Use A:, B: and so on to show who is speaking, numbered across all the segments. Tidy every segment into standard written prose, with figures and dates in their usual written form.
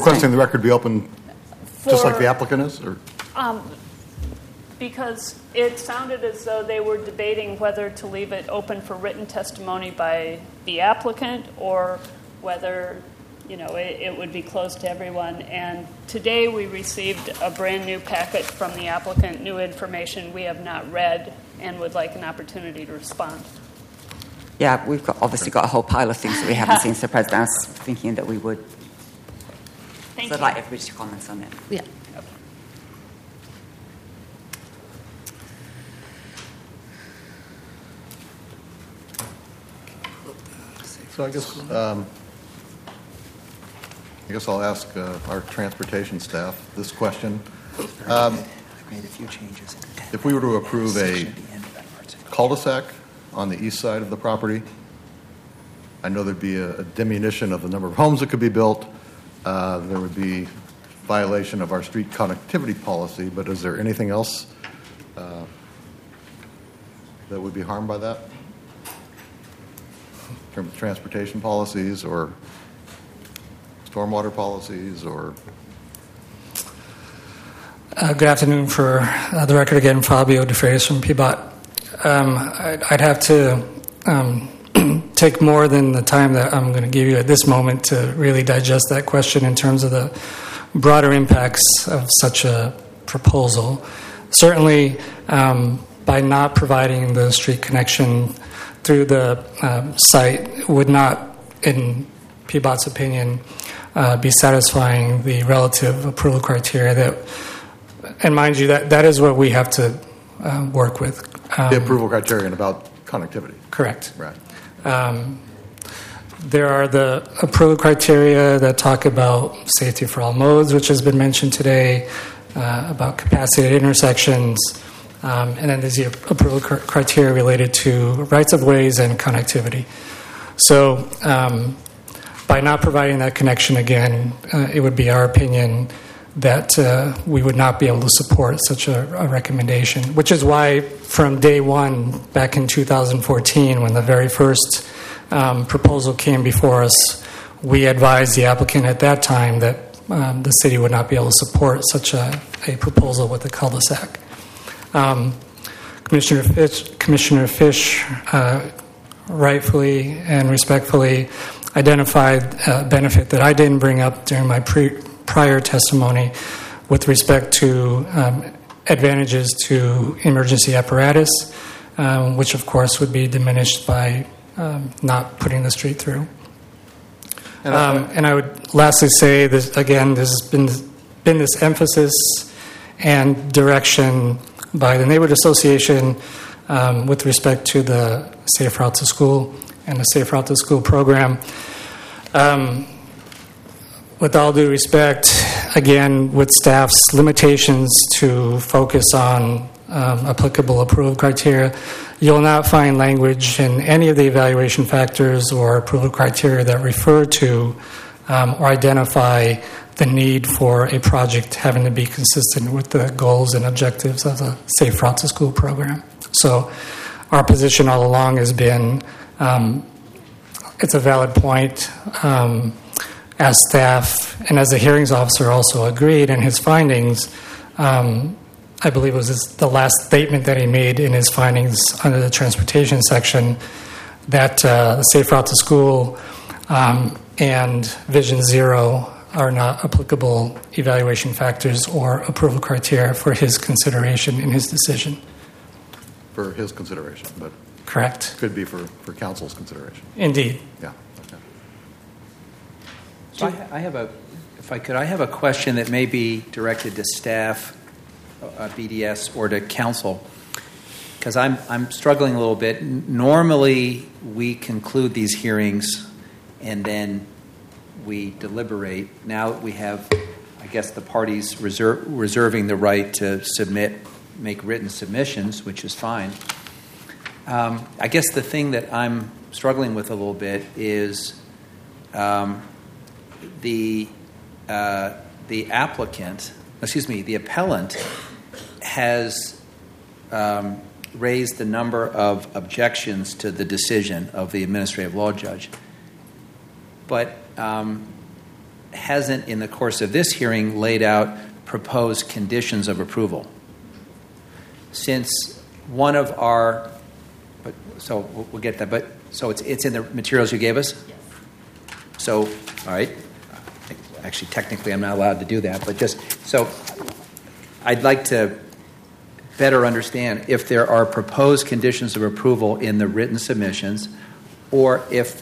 A: requesting the record be open just like the applicant is? Or?
B: Because it sounded as though they were debating whether to leave it open for written testimony by the applicant or whether, it would be closed to everyone. And today we received a brand new packet from the applicant, new information we have not read and would like an opportunity to respond.
C: Yeah, we've obviously got a whole pile of things that we haven't seen, so President, I was thinking that we would.
B: Thank
C: so
B: you.
C: I'd like everybody to comment on it.
D: Yeah.
B: Okay.
A: So I guess I'll ask our transportation staff this question.
E: I've made a few changes.
A: If we were to approve a cul-de-sac on the east side of the property, I know there'd be a diminution of the number of homes that could be built. There would be violation of our street connectivity policy, but is there anything else that would be harmed by that? In terms of transportation policies or stormwater policies or...
F: Good afternoon. For the record again, Fabio De Freitas from PBOT. I'd have to take more than the time that I'm going to give you at this moment to really digest that question in terms of the broader impacts of such a proposal. Certainly, by not providing the street connection through the site would not, in PBOT's opinion, be satisfying the relative approval criteria that, and mind you, that is what we have to work with.
A: The approval criterion about connectivity.
F: Correct.
A: Right.
F: There are the approval criteria that talk about safety for all modes, which has been mentioned today, about capacity at intersections, and then there's the approval criteria related to rights of ways and connectivity. So by not providing that connection again, it would be our opinion that we would not be able to support such a recommendation, which is why from day one, back in 2014, when the very first proposal came before us, we advised the applicant at that time that the city would not be able to support such a proposal with the cul-de-sac. Commissioner Fish rightfully and respectfully identified a benefit that I didn't bring up during my prior testimony with respect to advantages to emergency apparatus, which of course would be diminished by not putting the street through. And I would lastly say this again. There's been this emphasis and direction by the Neighborhood Association with respect to the Safe Route to School and the Safe Route to School program. With all due respect, again, with staff's limitations to focus on applicable approval criteria, you'll not find language in any of the evaluation factors or approval criteria that refer to or identify the need for a project having to be consistent with the goals and objectives of the Safe Route to School program. So our position all along has been it's a valid point. As staff and as the hearings officer also agreed in his findings, I believe it was the last statement that he made in his findings under the transportation section, that the Safe Route to School and Vision Zero are not applicable evaluation factors or approval criteria for his consideration in his decision.
A: For his consideration, but
F: correct.
A: Could be for council's consideration.
F: Indeed.
A: Yeah. Okay.
E: So I have a question that may be directed to staff, BDS, or to council, because I'm struggling a little bit. Normally, we conclude these hearings and then we deliberate. Now we have, I guess, the parties reserving the right to make written submissions, which is fine. I guess the thing that I'm struggling with a little bit is the appellant has raised the number of objections to the decision of the administrative law judge. But hasn't, in the course of this hearing, laid out proposed conditions of approval. Since one of our, so we'll get that, but so it's in the materials you gave us?
B: Yes.
E: So, all right. Actually, technically, I'm not allowed to do that, but just so I'd like to better understand if there are proposed conditions of approval in the written submissions, or if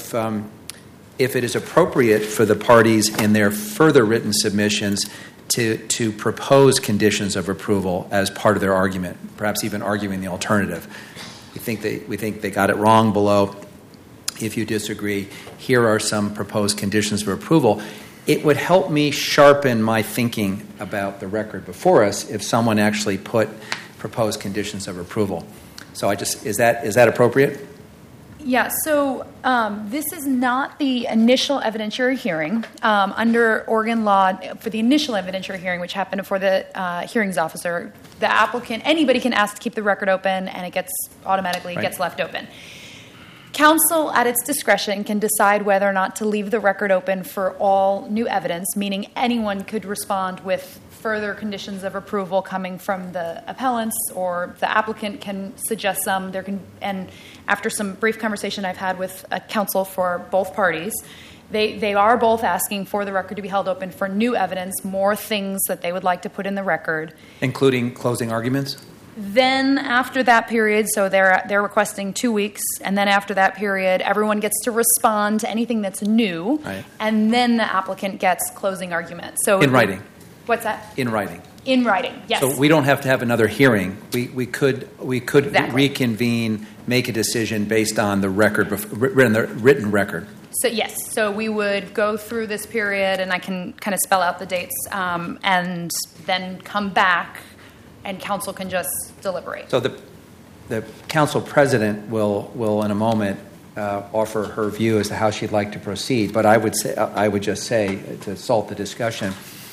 E: it is appropriate for the parties in their further written submissions to propose conditions of approval as part of their argument, perhaps even arguing the alternative. We think they got it wrong below. If you disagree, here are some proposed conditions for approval. It would help me sharpen my thinking about the record before us if someone actually put proposed conditions of approval. So is that appropriate?
D: Yeah, so this is not the initial evidentiary hearing. Under Oregon law, for the initial evidentiary hearing, which happened before the hearings officer, the applicant, anybody can ask to keep the record open, and it gets automatically gets left open. Counsel, at its discretion, can decide whether or not to leave the record open for all new evidence, meaning anyone could respond with further conditions of approval coming from the appellants, or the applicant can suggest some. And after some brief conversation I've had with a counsel for both parties, they are both asking for the record to be held open for new evidence, more things that they would like to put in the record,
E: including closing arguments.
D: Then after that period, so they're requesting 2 weeks, and then after that period, everyone gets to respond to anything that's new, and then the applicant gets closing arguments. So
E: in writing.
D: What's that?
E: In writing.
D: In writing, yes.
E: So we don't have to have another hearing. We could
D: Exactly.
E: reconvene, make a decision based on the record, written record.
D: So yes, so we would go through this period, and I can kind of spell out the dates, and then come back, and counsel can just deliberate.
E: So the council president will in a moment offer her view as to how she'd like to proceed. But I would just say to salt the discussion,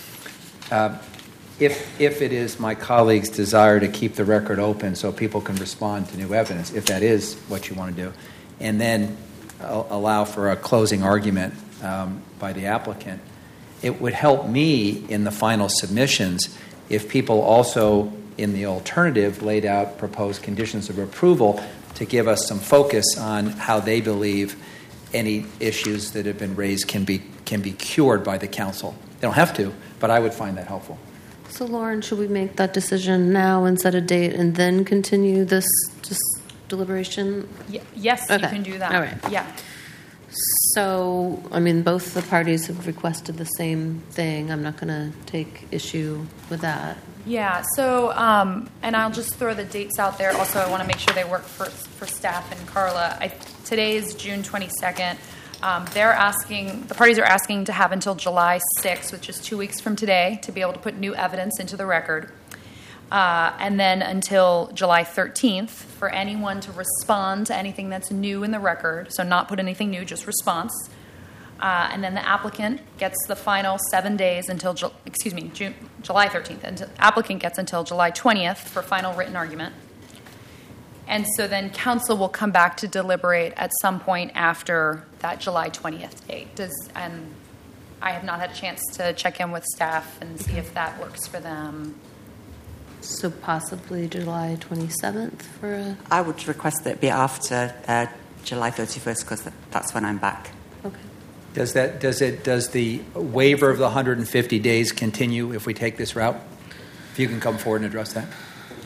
E: if it is my colleague's desire to keep the record open so people can respond to new evidence, if that is what you want to do, and then allow for a closing argument by the applicant, it would help me in the final submissions if people also, in the alternative, laid out proposed conditions of approval to give us some focus on how they believe any issues that have been raised can be cured by the council. They don't have to, but I would find that helpful.
G: So, Lauren, should we make that decision now and set a date and then continue this deliberation?
D: Yes,
G: Okay.
D: you can do that.
G: All right.
D: Yeah.
G: So, I mean, both the parties have requested the same thing. I'm not going to take issue with that.
D: Yeah, so, and I'll just throw the dates out there. Also, I want to make sure they work for staff and Carla. Today is June 22nd. The parties are asking to have until July 6th, which is 2 weeks from today, to be able to put new evidence into the record. And then until July 13th for anyone to respond to anything that's new in the record. So not put anything new, just response. And then the applicant gets the final 7 days until, July 13th. And the applicant gets until July 20th for final written argument. And so then council will come back to deliberate at some point after that July 20th date. And I have not had a chance to check in with staff and see if that works for them.
G: So possibly July 27th for a...
C: I would request that it be after July 31st because that's when I'm back.
G: Okay.
E: Does the waiver of the 150 days continue if we take this route? If you can come forward and address that.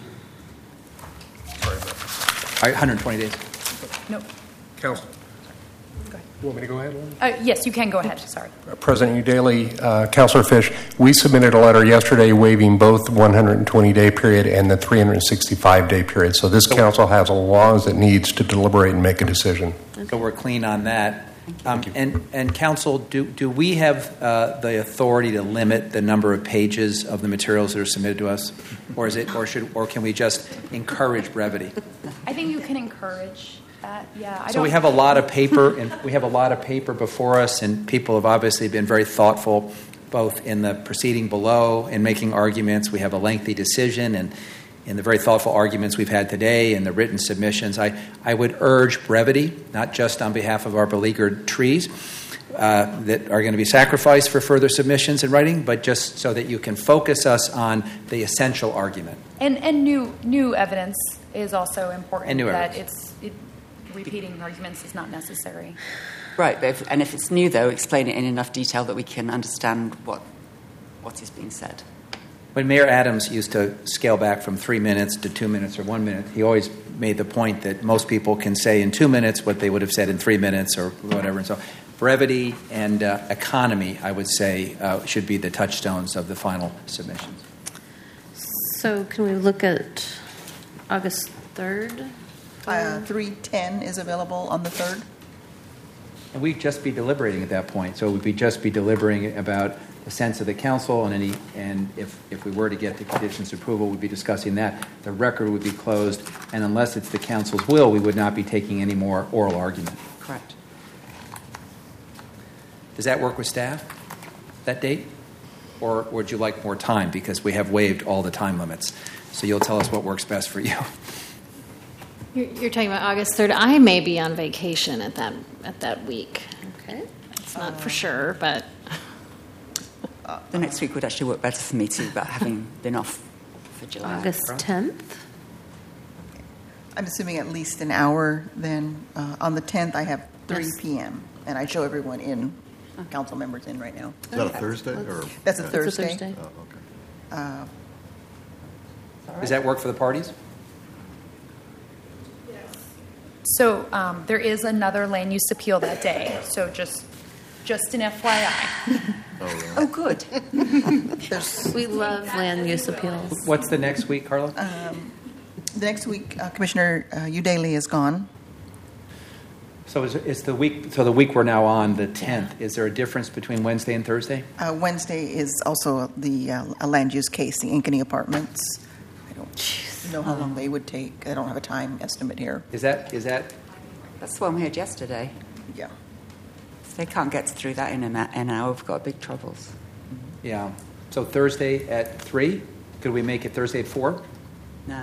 E: All right, 120 days.
D: No.
H: Council.
D: Go ahead.
H: You want me to go ahead, Lauren?
D: Yes, you can go ahead. Sorry.
H: President Udaley, Councilor Fish, we submitted a letter yesterday waiving both the 120-day period and the 365-day period. So this council has as long as it needs to deliberate and make a decision.
E: So we're clean on that. And council, do we have the authority to limit the number of pages of the materials that are submitted to us, or can we just encourage brevity?
D: I think you can encourage that. Yeah.
E: So we have a lot of paper, and we have a lot of paper before us, and people have obviously been very thoughtful, both in the proceeding below and making arguments. We have a lengthy decision, in the very thoughtful arguments we've had today and the written submissions. I would urge brevity, not just on behalf of our beleaguered trees that are going to be sacrificed for further submissions in writing, but just so that you can focus us on the essential argument.
D: And new evidence is also important.
E: And new
D: that
E: evidence.
D: Repeating arguments is not necessary.
C: Right, but if it's new, though, explain it in enough detail that we can understand what is being said.
E: When Mayor Adams used to scale back from 3 minutes to 2 minutes or 1 minute, he always made the point that most people can say in 2 minutes what they would have said in 3 minutes or whatever. And so brevity and economy, I would say, should be the touchstones of the final submissions.
G: So can we look at August 3rd?
I: 3:10 is available on the 3rd.
E: And we'd just be deliberating at that point. So we'd just be deliberating about the sense of the council and if we were to get the conditions of approval, we'd be discussing that. The record would be closed, and unless it's the council's will, we would not be taking any more oral argument.
C: Correct.
E: Does that work with staff, that date? Or would you like more time? Because we have waived all the time limits. So you'll tell us what works best for you.
J: You're talking about August 3rd. I may be on vacation at that week.
G: Okay.
J: It's not for sure, but
C: The next week would actually work better for me too, but having been off for July.
G: August 10th?
I: I'm assuming at least an hour then. On the 10th, I have 3
G: Yes.
I: p.m., and I show everyone in, council members in right now.
A: Is that a Thursday? Or?
I: That's a
G: It's
I: Thursday.
G: a Thursday.
A: Oh, okay.
E: Does that work for the parties?
D: So there is another land use appeal that day. So just an FYI.
C: Oh, good.
G: We love land use appeals.
E: What's the next week, Carla?
I: The next week, Commissioner Udaley is gone.
E: So it's the week. So the week we're now on, the 10th. Is there a difference between Wednesday and Thursday?
I: Wednesday is also the a land use case, the Ankeny Apartments. I don't know how long they would take. I don't have a time estimate here.
E: Is that?
C: That's the one we had yesterday.
I: Yeah.
C: If they can't get through that in an hour, we've got big troubles.
E: Yeah. So Thursday at 3. Could we make it Thursday at 4?
C: No.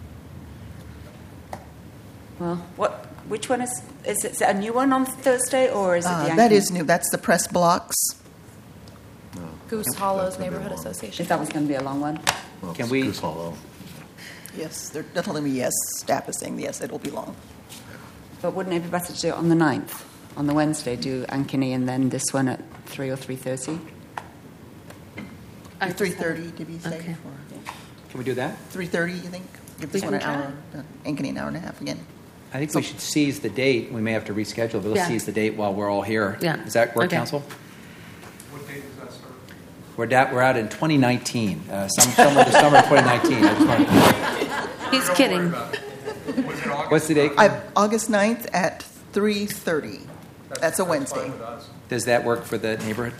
C: Well, which one is it a new one on Thursday, or is it the
I: That
C: Ankeny?
I: is new. That's the press blocks.
D: Goose Hollows Neighborhood Association.
C: If that was going to be a long one.
A: Well,
E: Can
A: it's
E: we-
A: Goose Hollow.
I: Yes, they're telling me yes. Staff is saying yes, it'll be long.
C: But wouldn't it be better to do it on the 9th? On the Wednesday, do Ankeny and then this one at 3 or 3:30?
I: 3:30 to be safe.
G: Okay.
E: Can we do that?
I: 3:30, you think? Give this
G: We
I: one an
G: can
I: hour. Ankeny an hour and a half again.
E: I think we should seize the date. We may have to reschedule, but let's
G: Yeah.
E: seize the date while we're all here.
G: Yeah.
E: Does that work,
G: Okay.
E: Council? What date does that start? We're out in 2019, summer of 2019. I just wanna-
G: He's kidding.
E: What's the date?
I: August 9th at 3:30. That's a Wednesday.
E: Does that work for the neighborhood?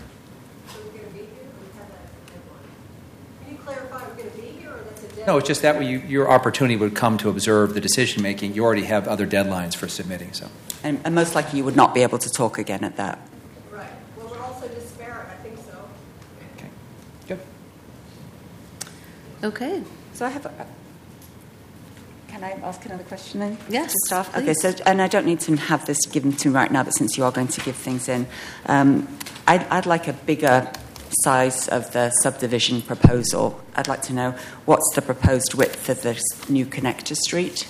K: Can you clarify, we're going to be here, or that's a deadline?
E: No, it's just that way your opportunity would come to observe the decision making. You already have other deadlines for submitting, so.
C: And most likely you would not be able to talk again at that.
K: Right. Well, we're also disparate, I think so.
E: Okay. Good.
G: Okay.
C: So I have can I ask another question then?
G: Yes,
C: To staff?
G: please.
C: Okay, so, and I don't need to have this given to me right now, but since you are going to give things in, I'd like a bigger size of the subdivision proposal. I'd like to know what's the proposed width of this new connector street.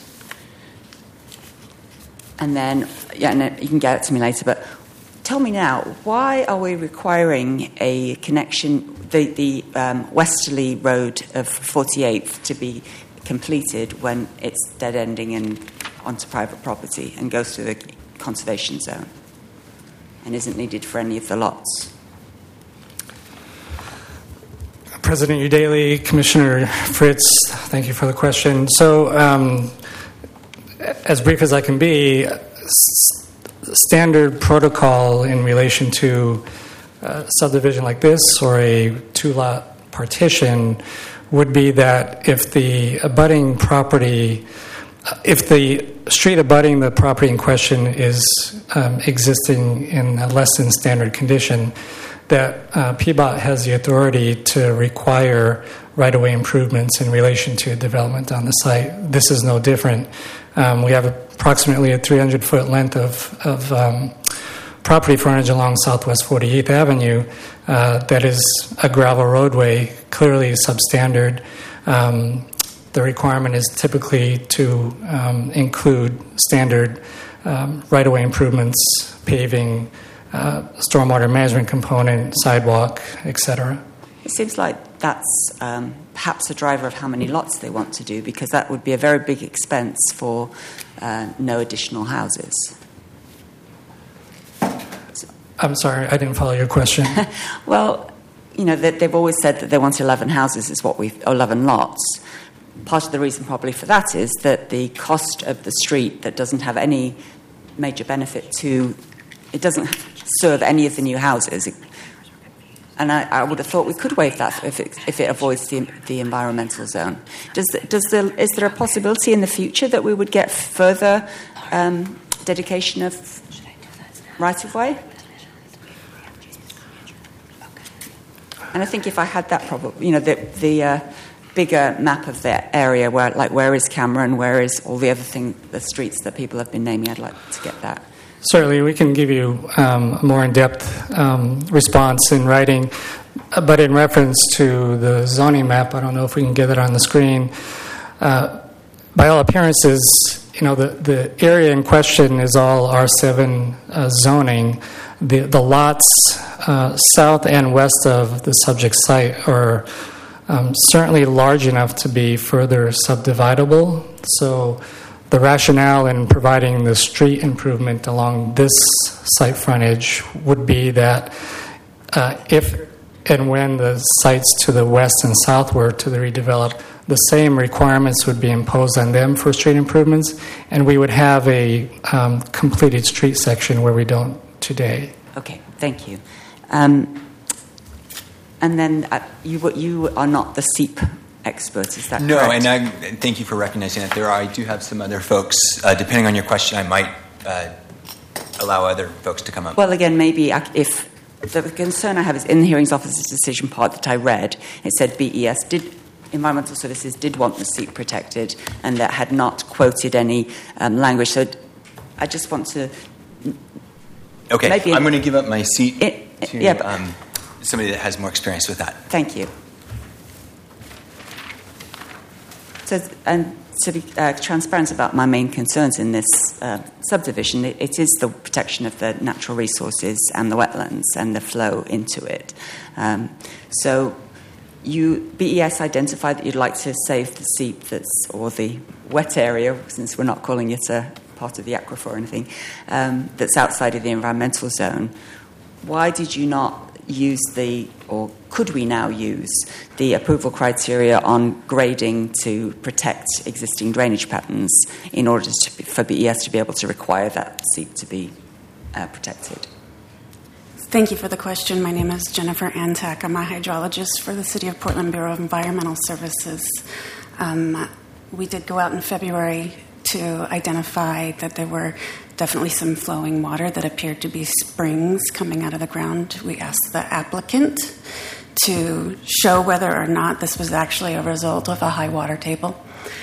C: And then, and you can get it to me later, but tell me now, why are we requiring a connection, the westerly road of 48th to be completed when it's dead-ending and onto private property and goes through the conservation zone and isn't needed for any of the lots?
F: President Udaley, Commissioner Fritz, thank you for the question. So, as brief as I can be, standard protocol in relation to subdivision like this or a two-lot partition would be that if the abutting property, if the street abutting the property in question is existing in a less than standard condition, that PBOT has the authority to require right-of-way improvements in relation to development on the site. This is no different. We have approximately a 300-foot length of property frontage along Southwest 48th Avenue that is a gravel roadway, clearly substandard. The requirement is typically to include standard right-of-way improvements, paving, stormwater management component, sidewalk, etc.
C: It seems like that's perhaps a driver of how many lots they want to do, because that would be a very big expense for no additional houses.
F: I'm sorry, I didn't follow your question.
C: Well, you know, they've always said that they want 11 houses, is what 11 lots. Part of the reason probably for that is that the cost of the street that doesn't have any major benefit to, it doesn't serve any of the new houses. And I would have thought we could waive that if it avoids the environmental zone. Is there a possibility in the future that we would get further dedication of right-of-way? And I think if I had that problem, you know, the bigger map of the area, where is Cameron, where is all the streets that people have been naming, I'd like to get that.
F: Certainly, we can give you a more in-depth response in writing, but in reference to the zoning map, I don't know if we can get it on the screen. By all appearances, you know, the area in question is all R7 zoning. The lots south and west of the subject site are certainly large enough to be further subdividable. So the rationale in providing the street improvement along this site frontage would be that if and when the sites to the west and south were to redevelop, the same requirements would be imposed on them for street improvements, and we would have a completed street section where we don't today.
C: Okay, thank you. And then you are not the SEEP expert, is that correct?
L: No, and thank you for recognizing that. I do have some other folks. Depending on your question, I might allow other folks to come up.
C: Well, again, maybe if the concern I have is in the hearings officer's decision part that I read, it said Environmental Services did want the SEEP protected, and that had not quoted any language. So I just want to...
L: Okay, I'm going to give up my seat to somebody that has more experience with that.
C: Thank you. So, and to be transparent about my main concerns in this subdivision, it is the protection of the natural resources and the wetlands and the flow into it. So BES identified that you'd like to save the SEEP or the wet area, since we're not calling it a part of the aquifer or anything, that's outside of the environmental zone. Why did you not use or could we now use the approval criteria on grading to protect existing drainage patterns in order for BES to be able to require that SEEP to be protected?
M: Thank you for the question. My name is Jennifer Antak. I'm a hydrologist for the City of Portland Bureau of Environmental Services. We did go out in February to identify that there were definitely some flowing water that appeared to be springs coming out of the ground. We asked the applicant to show whether or not this was actually a result of a high water table.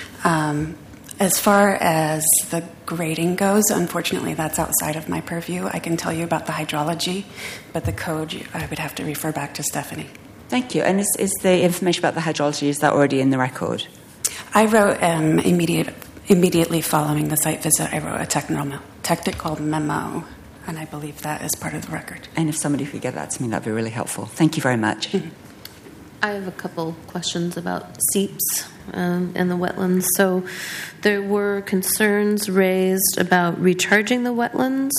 M: As far as the grading goes, unfortunately, that's outside of my purview. I can tell you about the hydrology, but the code, I would have to refer back to Stephanie.
C: Thank you. And is the information about the hydrology, is that already in the record?
M: I wrote immediately following the site visit, I wrote a technical memo, and I believe that is part of the record.
C: And if somebody could get that to me, that would be really helpful. Thank you very much.
G: Mm-hmm. I have a couple questions about SEEPs and the wetlands. So there were concerns raised about recharging the wetlands.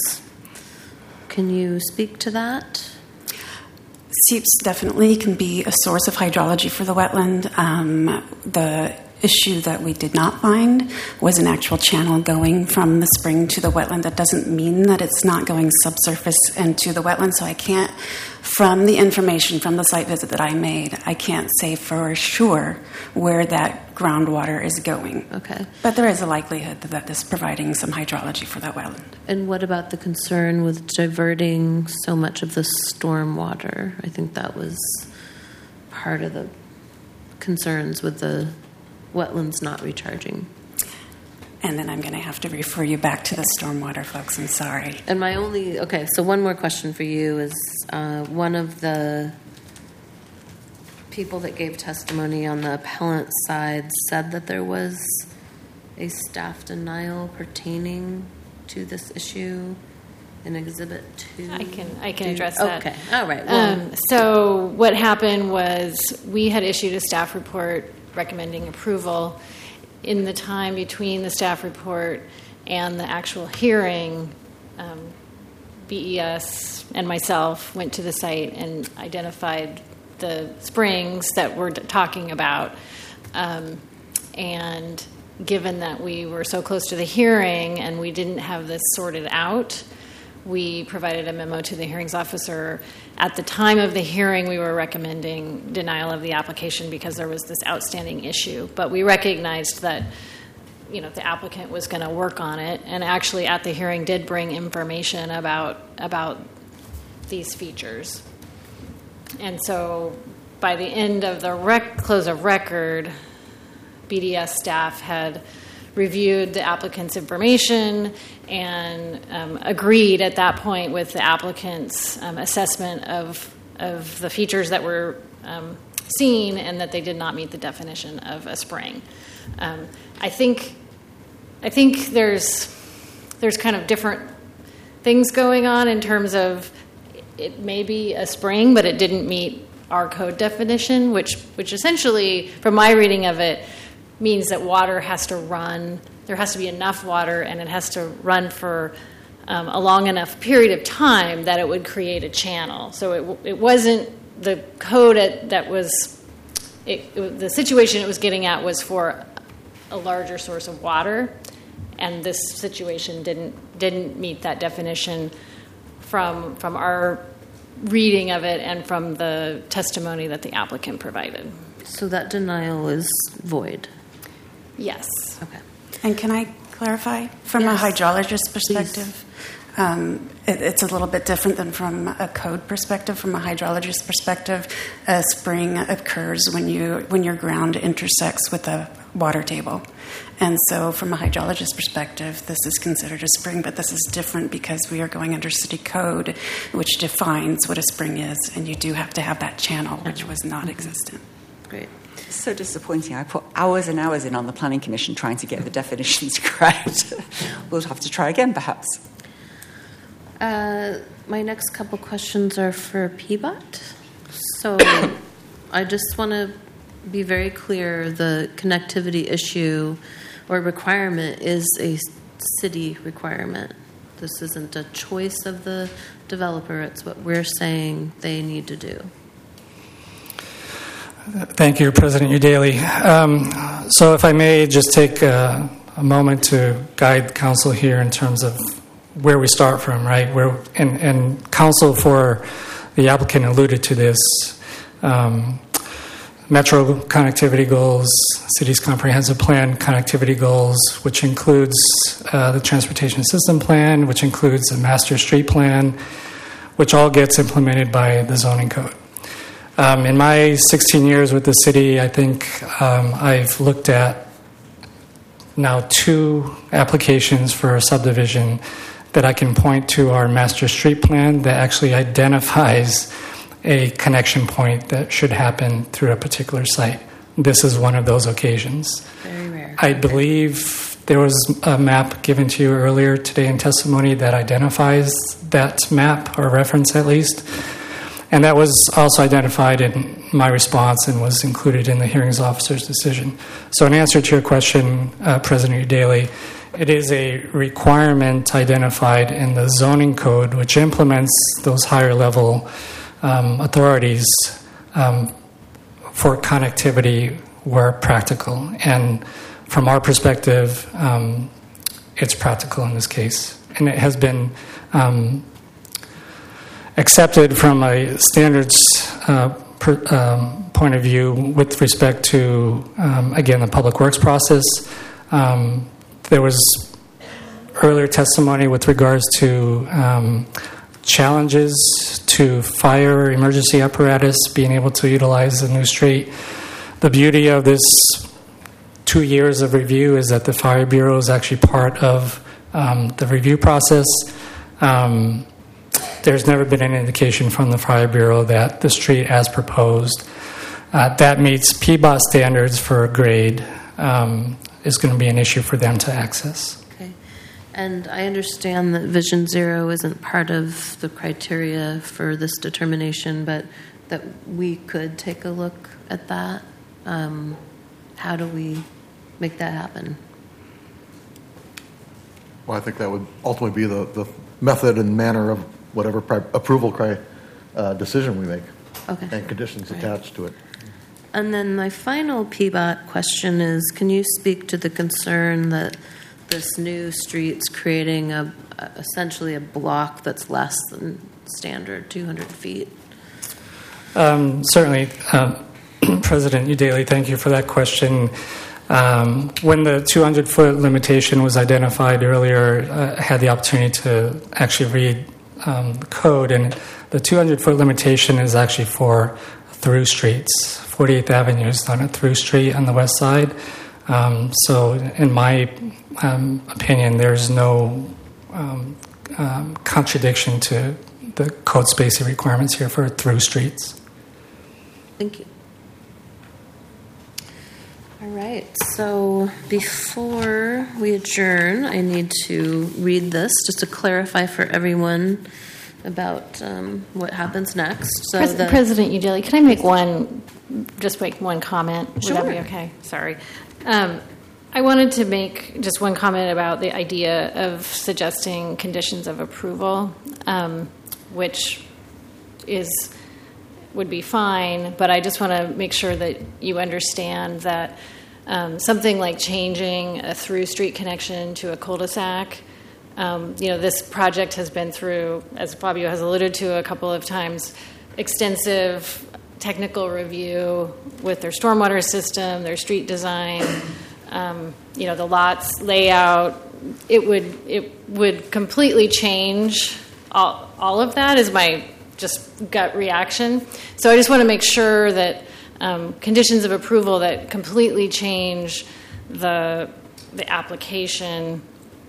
G: Can you speak to that?
M: SEEPs definitely can be a source of hydrology for the wetland. The issue that we did not find was an actual channel going from the spring to the wetland. That doesn't mean that it's not going subsurface into the wetland, so I can't, from the information from the site visit that I made, I can't say for sure where that groundwater is going.
G: Okay.
M: But there is a likelihood that that is providing some hydrology for that wetland.
G: And what about the concern with diverting so much of the storm water? I think that was part of the concerns with the wetlands not recharging.
M: And then I'm going to have to refer you back to the stormwater folks. I'm sorry.
G: And so one more question for you is one of the people that gave testimony on the appellant side said that there was a staff denial pertaining to this issue in Exhibit 2.
J: I can address that.
G: Okay, all right.
J: So what happened was we had issued a staff report recommending approval. In the time between the staff report and the actual hearing, BES and myself went to the site and identified the springs that we're talking about. And given that we were so close to the hearing and we didn't have this sorted out, we provided a memo to the hearings officer. At the time of the hearing, we were recommending denial of the application because there was this outstanding issue. But we recognized that, the applicant was going to work on it, and actually at the hearing did bring information about these features. And so by the end of the close of record, BDS staff had reviewed the applicant's information and agreed at that point with the applicant's assessment of the features that were seen and that they did not meet the definition of a spring. I think there's kind of different things going on in terms of it may be a spring, but it didn't meet our code definition, which essentially, from my reading of it, means that water has to run. There has to be enough water, and it has to run for a long enough period of time that it would create a channel. So it wasn't the code that was the situation it was getting at was for a larger source of water, and this situation didn't meet that definition from our reading of it and from the testimony that the applicant provided.
G: So that denial is void.
J: Yes.
G: Okay.
M: And can I clarify? From a hydrologist perspective, it's a little bit different than from a code perspective. From a hydrologist perspective, a spring occurs when your ground intersects with a water table. And so from a hydrologist perspective, this is considered a spring, but this is different because we are going under city code, which defines what a spring is, and you do have to have that channel, which was not existent.
G: Great.
C: It's so disappointing. I put hours and hours in on the Planning Commission trying to get the definitions correct. We'll have to try again, perhaps.
G: My next couple questions are for PBOT. So I just want to be very clear, the connectivity issue or requirement is a city requirement. This isn't a choice of the developer. It's what we're saying they need to do.
F: Thank you, President Udaley. So if I may just take a moment to guide council here in terms of where we start from, right? And council for the applicant alluded to this. Metro connectivity goals, city's comprehensive plan connectivity goals, which includes the transportation system plan, which includes the master street plan, which all gets implemented by the zoning code. In my 16 years with the city, I think I've looked at now 2 applications for a subdivision that I can point to our master street plan that actually identifies a connection point that should happen through a particular site. This is one of those occasions.
G: Very rare.
F: I believe there was a map given to you earlier today in testimony that identifies that map, or reference at least. And that was also identified in my response and was included in the hearings officer's decision. So in answer to your question, President Udaley, it is a requirement identified in the zoning code, which implements those higher level authorities for connectivity where practical. And from our perspective, it's practical in this case. And it has been accepted from a standards point of view with respect to, again, the public works process. There was earlier testimony with regards to challenges to fire emergency apparatus being able to utilize the new street. The beauty of this 2 years of review is that the Fire Bureau is actually part of the review process. There's never been an indication from the Fire Bureau that the street as proposed that meets PBOS standards for a grade is going to be an issue for them to access.
G: Okay. And I understand that Vision Zero isn't part of the criteria for this determination, but that we could take a look at that. How do we make that happen?
A: Well, I think that would ultimately be the method and manner of whatever approval decision we make.
G: Okay.
A: And conditions attached to it.
G: And then my final PBOT question is, can you speak to the concern that this new street's creating essentially a block that's less than standard, 200 feet?
F: Certainly. President Udaley, thank you for that question. When the 200-foot limitation was identified earlier, I had the opportunity to actually read the code, and the 200-foot limitation is actually for through streets. 48th Avenue is on a through street on the west side. So in my opinion, there's no contradiction to the code spacing requirements here for through streets.
G: Thank you. All right, so before we adjourn, I need to read this just to clarify for everyone about what happens next. So
J: President Udaley, can I make one comment?
G: Sure.
J: Would that be okay? Sorry. I wanted to make just one comment about the idea of suggesting conditions of approval, which would be fine, but I just want to make sure that you understand that something like changing a through street connection to a cul-de-sac, this project has been through, as Fabio has alluded to a couple of times, extensive technical review with their stormwater system, their street design, the lots layout. It would completely change all of that is my just gut reaction. So I just want to make sure that conditions of approval that completely change the application,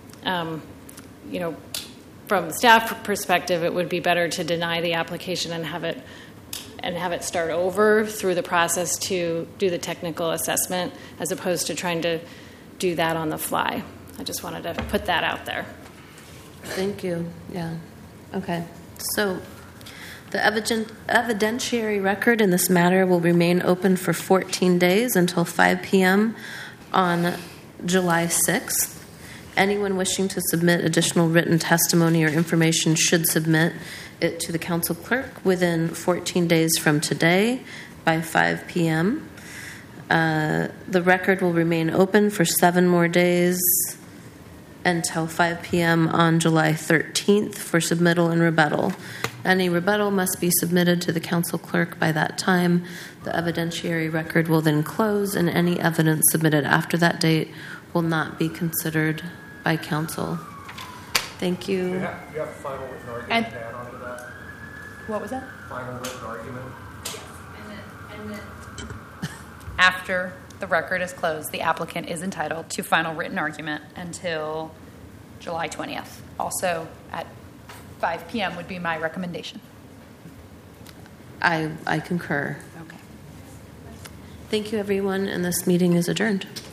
J: from the staff perspective, it would be better to deny the application and have it start over through the process to do the technical assessment, as opposed to trying to do that on the fly. I just wanted to put that out there.
G: Thank you. Yeah. Okay. So the evidentiary record in this matter will remain open for 14 days until 5 p.m. on July 6th. Anyone wishing to submit additional written testimony or information should submit it to the council clerk within 14 days from today by 5 p.m. The record will remain open for 7 more days until 5 p.m. on July 13th for submittal and rebuttal. Any rebuttal must be submitted to the council clerk by that time. The evidentiary record will then close, and any evidence submitted after that date will not be considered by council. Thank you.
H: You have a final written argument to add on to that?
D: What was that?
H: Final written argument?
D: Yes. And then after the record is closed, the applicant is entitled to final written argument until July 20th. Also at 5 p.m. would be my recommendation.
G: I concur.
D: Okay.
G: Thank you, everyone, and this meeting is adjourned.